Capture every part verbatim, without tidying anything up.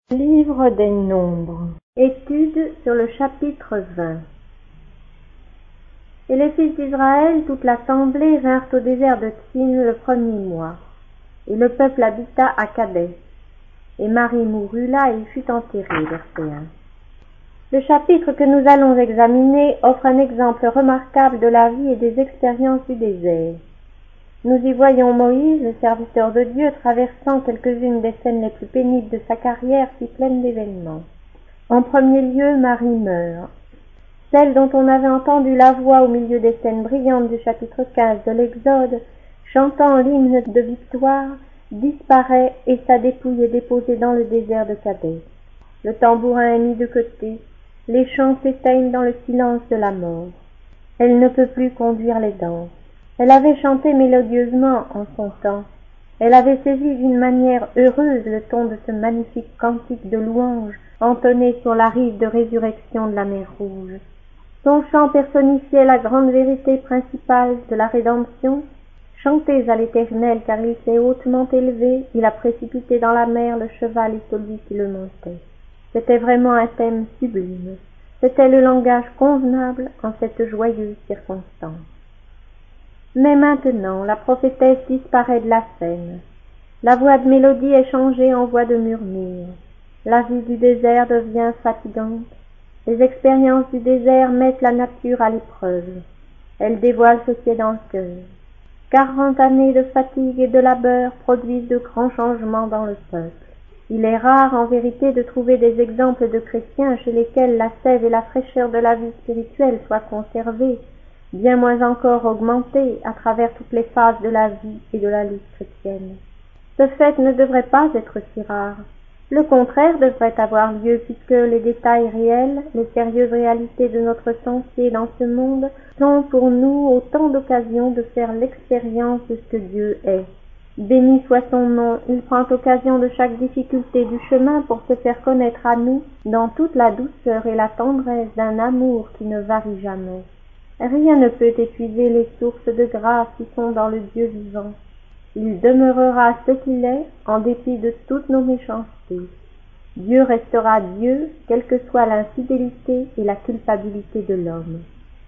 Livre des Nombres. Étude sur le chapitre vingt. Et les fils d'Israël, toute l'assemblée, vinrent au désert de Tsin le premier mois. Et le peuple habita à Kadès. Et Marie mourut là et fut enterrée. Verset un. Le chapitre que nous allons examiner offre un exemple remarquable de la vie et des expériences du désert. Nous y voyons Moïse, le serviteur de Dieu, traversant quelques-unes des scènes les plus pénibles de sa carrière si pleine d'événements. En premier lieu, Marie meurt. Celle dont on avait entendu la voix au milieu des scènes brillantes du chapitre quinze de l'Exode, chantant l'hymne de victoire, disparaît et sa dépouille est déposée dans le désert de Kadès. Le tambourin est mis de côté, les chants s'éteignent dans le silence de la mort. Elle ne peut plus conduire les danses. Elle avait chanté mélodieusement en son temps. Elle avait saisi d'une manière heureuse le ton de ce magnifique cantique de louange entonné sur la rive de résurrection de la mer Rouge. Son chant personnifiait la grande vérité principale de la rédemption. Chantez à l'Éternel, car il s'est hautement élevé, il a précipité dans la mer le cheval et celui qui le montait. C'était vraiment un thème sublime. C'était le langage convenable en cette joyeuse circonstance. Mais maintenant, la prophétesse disparaît de la scène. La voix de mélodie est changée en voix de murmure. La vie du désert devient fatigante. Les expériences du désert mettent la nature à l'épreuve. Elles dévoilent ce qui est dans le cœur. Quarante années de fatigue et de labeur produisent de grands changements dans le peuple. Il est rare en vérité de trouver des exemples de chrétiens chez lesquels la sève et la fraîcheur de la vie spirituelle soient conservées, bien moins encore augmentées à travers toutes les phases de la vie et de la lutte chrétienne. Ce fait ne devrait pas être si rare. Le contraire devrait avoir lieu puisque les détails réels, les sérieuses réalités de notre sentier dans ce monde sont pour nous autant d'occasions de faire l'expérience de ce que Dieu est. Béni soit son nom, il prend occasion de chaque difficulté du chemin pour se faire connaître à nous dans toute la douceur et la tendresse d'un amour qui ne varie jamais. Rien ne peut épuiser les sources de grâce qui sont dans le Dieu vivant. Il demeurera ce qu'il est en dépit de toutes nos méchancetés. Dieu restera Dieu, quelle que soit l'infidélité et la culpabilité de l'homme.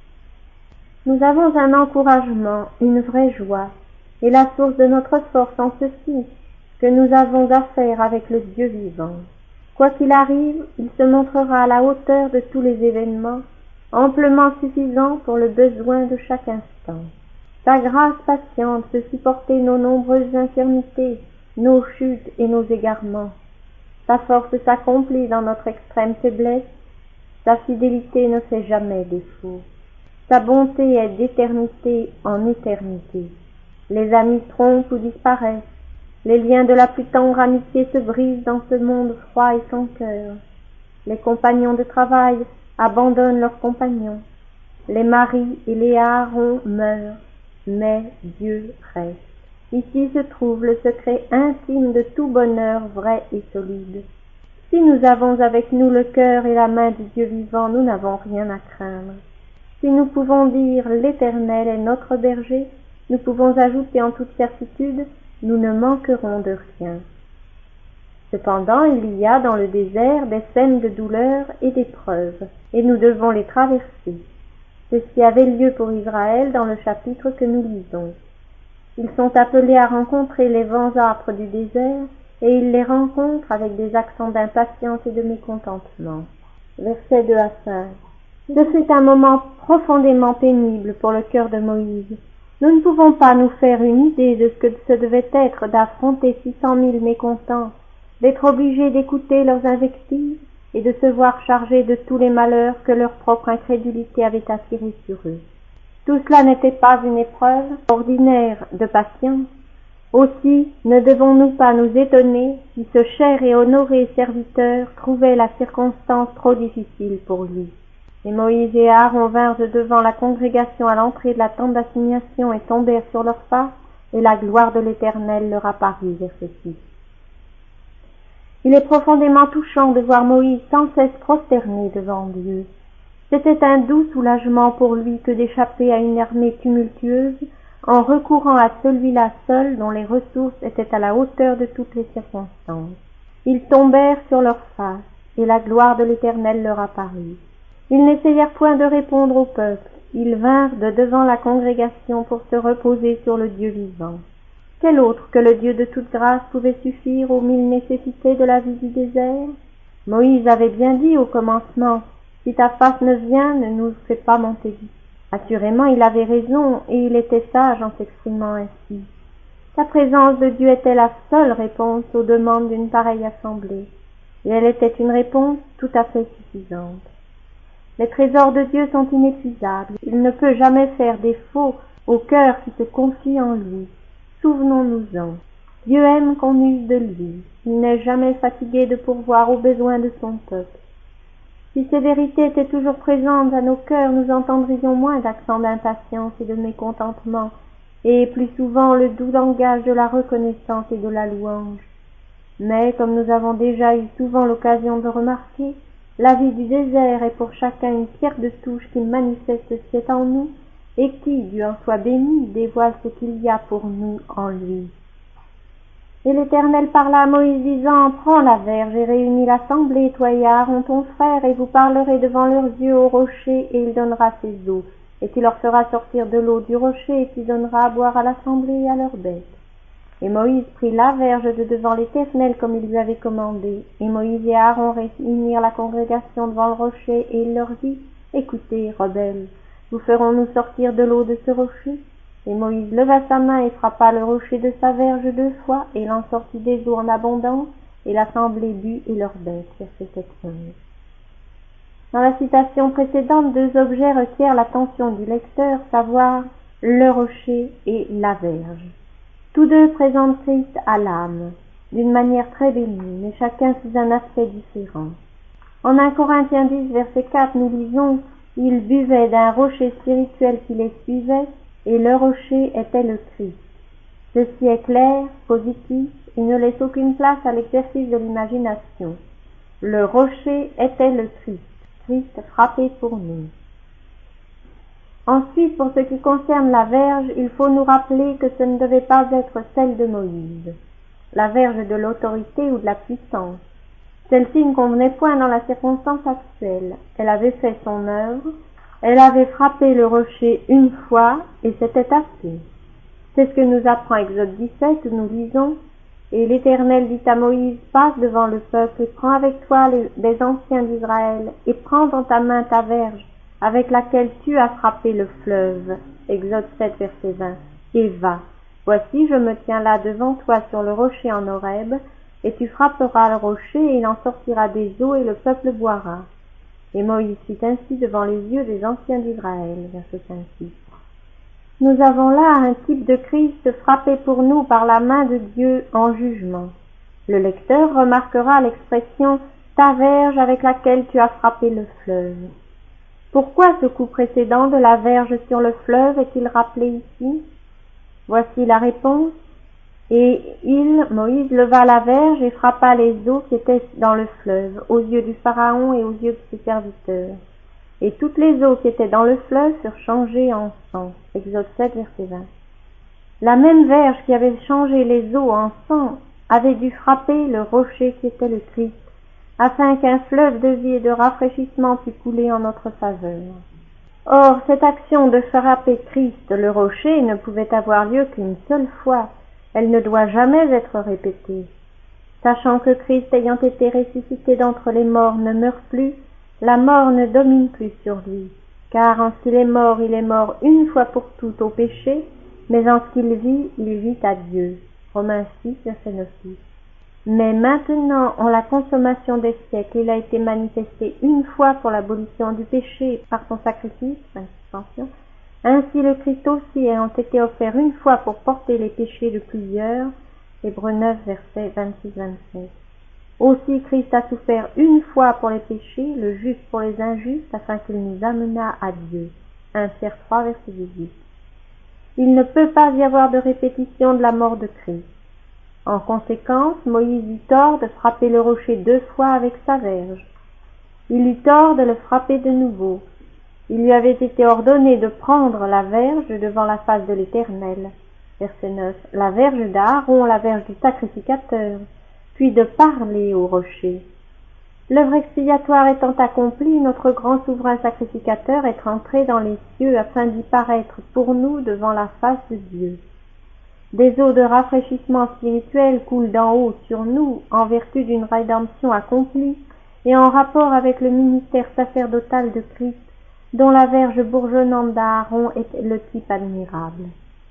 Nous avons un encouragement, une vraie joie, et la source de notre force en ceci, que nous avons affaire avec le Dieu vivant. Quoi qu'il arrive, il se montrera à la hauteur de tous les événements, amplement suffisant pour le besoin de chaque instant. Sa grâce patiente peut supporter nos nombreuses infirmités, nos chutes et nos égarements. Sa force s'accomplit dans notre extrême faiblesse. Sa fidélité ne fait jamais défaut. Sa bonté est d'éternité en éternité. Les amis trompent ou disparaissent. Les liens de la plus tendre amitié se brisent dans ce monde froid et sans cœur. Les compagnons de travail abandonnent leurs compagnons. Les maris et les Aaron meurent, mais Dieu reste. Ici se trouve le secret intime de tout bonheur vrai et solide. Si nous avons avec nous le cœur et la main du Dieu vivant, nous n'avons rien à craindre. Si nous pouvons dire « l'Éternel est notre berger », nous pouvons ajouter en toute certitude « nous ne manquerons de rien ». Cependant, il y a dans le désert des scènes de douleur et d'épreuve, et nous devons les traverser. C'est ce qui avait lieu pour Israël dans le chapitre que nous lisons. Ils sont appelés à rencontrer les vents âpres du désert, et ils les rencontrent avec des accents d'impatience et de mécontentement. Versets deux à cinq. Ce fut un moment profondément pénible pour le cœur de Moïse. Nous ne pouvons pas nous faire une idée de ce que ce devait être d'affronter six cent mille mécontents, d'être obligés d'écouter leurs invectives et de se voir chargés de tous les malheurs que leur propre incrédulité avait attirés sur eux. Tout cela n'était pas une épreuve ordinaire de patience. Aussi ne devons-nous pas nous étonner si ce cher et honoré serviteur trouvait la circonstance trop difficile pour lui. Et Moïse et Aaron vinrent devant la congrégation à l'entrée de la tente d'assignation et tombèrent sur leurs faces, et la gloire de l'Éternel leur apparut. Verset six. Il est profondément touchant de voir Moïse sans cesse prosterné devant Dieu. C'était un doux soulagement pour lui que d'échapper à une armée tumultueuse en recourant à celui-là seul dont les ressources étaient à la hauteur de toutes les circonstances. Ils tombèrent sur leur face, et la gloire de l'Éternel leur apparut. Ils n'essayèrent point de répondre au peuple, ils vinrent de devant la congrégation pour se reposer sur le Dieu vivant. Quel autre que le Dieu de toute grâce pouvait suffire aux mille nécessités de la vie du désert? Moïse avait bien dit au commencement, « Si ta face ne vient, ne nous fais pas monter vite. » Assurément, il avait raison, et il était sage en s'exprimant ainsi. La présence de Dieu était la seule réponse aux demandes d'une pareille assemblée, et elle était une réponse tout à fait suffisante. Les trésors de Dieu sont inépuisables, il ne peut jamais faire défaut au cœur qui se confie en lui. Souvenons-nous-en. Dieu aime qu'on use de lui, il n'est jamais fatigué de pourvoir aux besoins de son peuple. Si ces vérités étaient toujours présentes à nos cœurs, nous entendrions moins d'accents d'impatience et de mécontentement, et plus souvent le doux langage de la reconnaissance et de la louange. Mais, comme nous avons déjà eu souvent l'occasion de remarquer, la vie du désert est pour chacun une pierre de touche qui manifeste ce qui est en nous, et qui, Dieu en soit béni, dévoile ce qu'il y a pour nous en lui. Et l'Éternel parla à Moïse disant, « Prends la verge et réunis l'assemblée, toi et Aaron ton frère, et vous parlerez devant leurs yeux au rocher, et il donnera ses eaux. Et tu leur feras sortir de l'eau du rocher, et tu donneras à boire à l'assemblée et à leurs bêtes. » Et Moïse prit la verge de devant l'Éternel comme il lui avait commandé. Et Moïse et Aaron réunirent la congrégation devant le rocher, et il leur dit, « Écoutez, rebelles, vous ferons-nous sortir de l'eau de ce rocher ?» Et Moïse leva sa main et frappa le rocher de sa verge deux fois, et il en sortit des eaux en abondance, et l'assemblée but et leurs bêtes. Verset onze. Dans la citation précédente, deux objets requièrent l'attention du lecteur, savoir le rocher et la verge. Tous deux présentent Christ à l'âme, d'une manière très bénie, mais chacun sous un aspect différent. En un Corinthiens dix, verset quatre, nous lisons « Ils buvaient d'un rocher spirituel qui les suivait, et le rocher était le Christ. » Ceci est clair, positif, et ne laisse aucune place à l'exercice de l'imagination. Le rocher était le Christ, Christ frappé pour nous. Ensuite, pour ce qui concerne la verge, il faut nous rappeler que ce ne devait pas être celle de Moïse, la verge de l'autorité ou de la puissance. Celle-ci ne convenait point dans la circonstance actuelle. Elle avait fait son œuvre, elle avait frappé le rocher une fois, et c'était assez. C'est ce que nous apprend Exode dix-sept, où nous lisons « Et l'Éternel dit à Moïse, passe devant le peuple, et prends avec toi les, les anciens d'Israël, et prends dans ta main ta verge, avec laquelle tu as frappé le fleuve. » Exode sept, verset vingt. Et va. Voici, je me tiens là devant toi sur le rocher en Horeb, et tu frapperas le rocher, et il en sortira des eaux, et le peuple boira. Et Moïse fit ainsi devant les yeux des anciens d'Israël. Verset cinq. Nous avons là un type de Christ frappé pour nous par la main de Dieu en jugement. Le lecteur remarquera l'expression « ta verge avec laquelle tu as frappé le fleuve ». Pourquoi ce coup précédent de la verge sur le fleuve est-il rappelé ici? Voici la réponse. Et il, Moïse, leva la verge et frappa les eaux qui étaient dans le fleuve, aux yeux du Pharaon et aux yeux de ses serviteurs. Et toutes les eaux qui étaient dans le fleuve furent changées en sang. Exode sept, verset vingt. La même verge qui avait changé les eaux en sang avait dû frapper le rocher qui était le Christ, afin qu'un fleuve de vie et de rafraîchissement pût couler en notre faveur. Or, cette action de frapper Christ, le rocher, ne pouvait avoir lieu qu'une seule fois. Elle ne doit jamais être répétée. Sachant que Christ, ayant été ressuscité d'entre les morts, ne meurt plus, la mort ne domine plus sur lui, car en ce qu'il est mort, il est mort une fois pour toutes au péché, mais en ce qu'il vit, il vit à Dieu. Romains six, verset neuf. Mais maintenant, en la consommation des siècles, il a été manifesté une fois pour l'abolition du péché par son sacrifice, attention. Ainsi le Christ aussi ayant été offert une fois pour porter les péchés de plusieurs, Hébreux neuf, versets vingt-six vingt-sept. Aussi Christ a souffert une fois pour les péchés, le juste pour les injustes, afin qu'il nous amenât à Dieu. un Pierre trois, verset dix-huit. Il ne peut pas y avoir de répétition de la mort de Christ. En conséquence, Moïse eut tort de frapper le rocher deux fois avec sa verge. Il eut tort de le frapper de nouveau. Il lui avait été ordonné de prendre la verge devant la face de l'Éternel. Verset neuf. La verge d'Aaron, la verge du sacrificateur. puis de parler au rocher. L'œuvre expiatoire étant accomplie, notre grand souverain sacrificateur est rentré dans les cieux afin d'y paraître pour nous devant la face de Dieu. Des eaux de rafraîchissement spirituel coulent d'en haut sur nous en vertu d'une rédemption accomplie et en rapport avec le ministère sacerdotal de Christ, dont la verge bourgeonnante d'Aaron est le type admirable.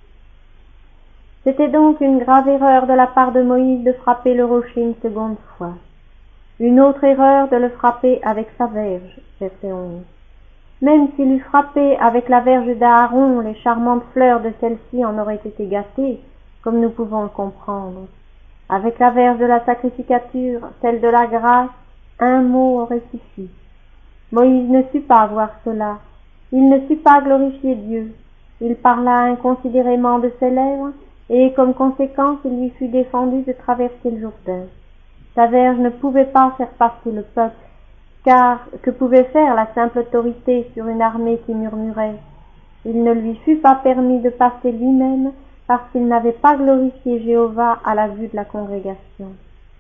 C'était donc une grave erreur de la part de Moïse de frapper le rocher une seconde fois. Une autre erreur de le frapper avec sa verge, verset onze. Même s'il eût frappé avec la verge d'Aaron, les charmantes fleurs de celle-ci en auraient été gâtées, comme nous pouvons le comprendre. Avec la verge de la sacrificature, celle de la grâce, un mot aurait suffi. Moïse ne sut pas voir cela. Il ne sut pas glorifier Dieu. Il parla inconsidérément de ses lèvres, et comme conséquence, il lui fut défendu de traverser le Jourdain. Sa verge ne pouvait pas faire passer le peuple, car que pouvait faire la simple autorité sur une armée qui murmurait? Il ne lui fut pas permis de passer lui-même, parce qu'il n'avait pas glorifié Jéhovah à la vue de la congrégation.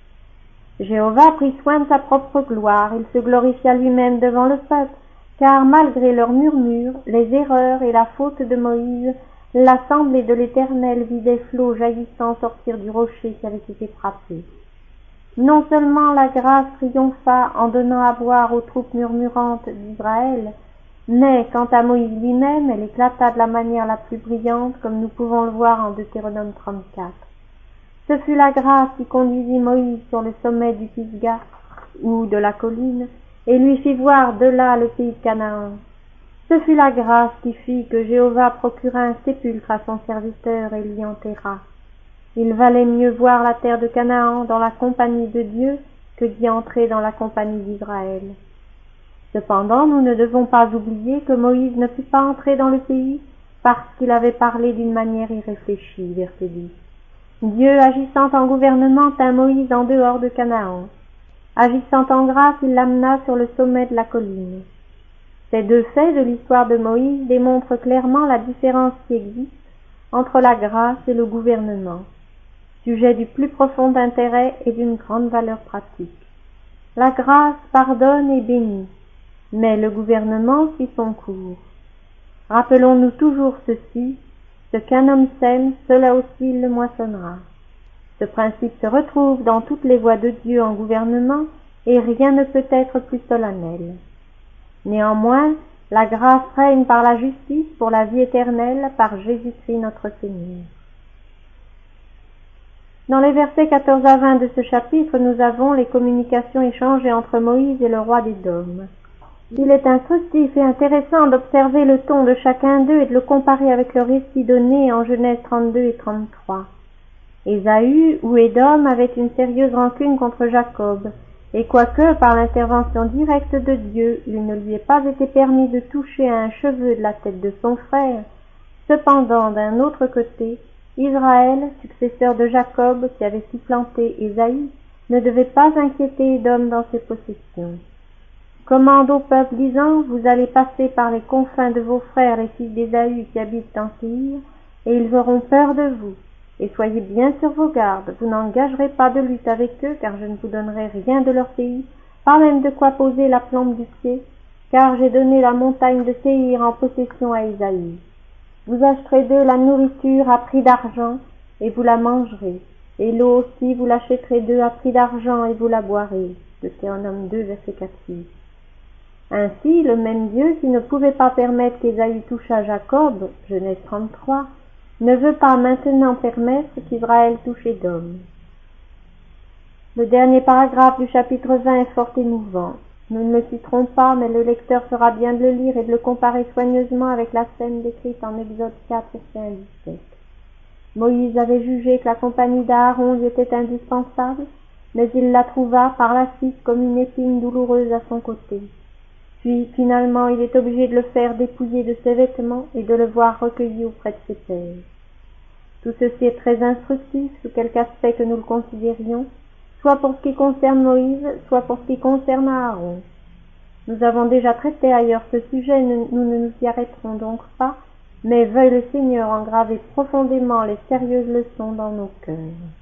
Jéhovah prit soin de sa propre gloire, il se glorifia lui-même devant le peuple, car malgré leurs murmures, les erreurs et la faute de Moïse, l'assemblée de l'Éternel vit des flots jaillissant sortir du rocher qui avait été frappé. Non seulement la grâce triompha en donnant à boire aux troupes murmurantes d'Israël, mais quant à Moïse lui-même, elle éclata de la manière la plus brillante, comme nous pouvons le voir en Deutéronome trente-quatre. Ce fut la grâce qui conduisit Moïse sur le sommet du Pisga, ou de la colline, et lui fit voir de là le pays de Canaan. Ce fut la grâce qui fit que Jéhovah procura un sépulcre à son serviteur et l'y enterra. Il valait mieux voir la terre de Canaan dans la compagnie de Dieu que d'y entrer dans la compagnie d'Israël. Cependant, nous ne devons pas oublier que Moïse ne put pas entrer dans le pays parce qu'il avait parlé d'une manière irréfléchie, verset dix. Dieu, agissant en gouvernement, tint Moïse en dehors de Canaan. Agissant en grâce, il l'amena sur le sommet de la colline. Ces deux faits de l'histoire de Moïse démontrent clairement la différence qui existe entre la grâce et le gouvernement, sujet du plus profond intérêt et d'une grande valeur pratique. La grâce pardonne et bénit, mais le gouvernement suit son cours. Rappelons-nous toujours ceci, ce qu'un homme sème, cela aussi il le moissonnera. Ce principe se retrouve dans toutes les voies de Dieu en gouvernement, et rien ne peut être plus solennel. Néanmoins, la grâce règne par la justice pour la vie éternelle par Jésus-Christ notre Seigneur. Dans les versets quatorze à vingt de ce chapitre, nous avons les communications échangées entre Moïse et le roi d'Édom. Il est instructif et intéressant d'observer le ton de chacun d'eux et de le comparer avec le récit donné en Genèse trente-deux et trente-trois. Ésaü ou Édom avait une sérieuse rancune contre Jacob, et quoique par l'intervention directe de Dieu il ne lui ait pas été permis de toucher à un cheveu de la tête de son frère, cependant d'un autre côté, Israël, successeur de Jacob qui avait supplanté Ésaü, ne devait pas inquiéter Édom dans ses possessions. Commande au peuple disant, vous allez passer par les confins de vos frères les fils d'Ésaü qui habitent en Séir, et ils auront peur de vous. Et soyez bien sur vos gardes, vous n'engagerez pas de lutte avec eux, car je ne vous donnerai rien de leur pays, pas même de quoi poser la plante du pied, car j'ai donné la montagne de Séir en possession à Ésaü. Vous acheterez d'eux la nourriture à prix d'argent, et vous la mangerez, et l'eau aussi vous l'achèterez d'eux à prix d'argent, et vous la boirez. Deutéronome deux, verset quatre à six. Ainsi, le même Dieu qui ne pouvait pas permettre qu'Ésaü touchât Jacob, Genèse trente-trois, ne veut pas maintenant permettre qu'Israël touche Édom. Le dernier paragraphe du chapitre vingt est fort émouvant. Nous ne le citerons pas, mais le lecteur fera bien de le lire et de le comparer soigneusement avec la scène décrite en Exode quatre, verset un à dix-sept. Moïse avait jugé que la compagnie d'Aaron lui était indispensable, mais il la trouva par la suite comme une épine douloureuse à son côté. Puis, finalement, il est obligé de le faire dépouiller de ses vêtements et de le voir recueilli auprès de ses pères. Tout ceci est très instructif, sous quelque aspect que nous le considérions, soit pour ce qui concerne Moïse, soit pour ce qui concerne Aaron. Nous avons déjà traité ailleurs ce sujet, nous, nous ne nous y arrêterons donc pas, mais veuille le Seigneur engraver profondément les sérieuses leçons dans nos cœurs.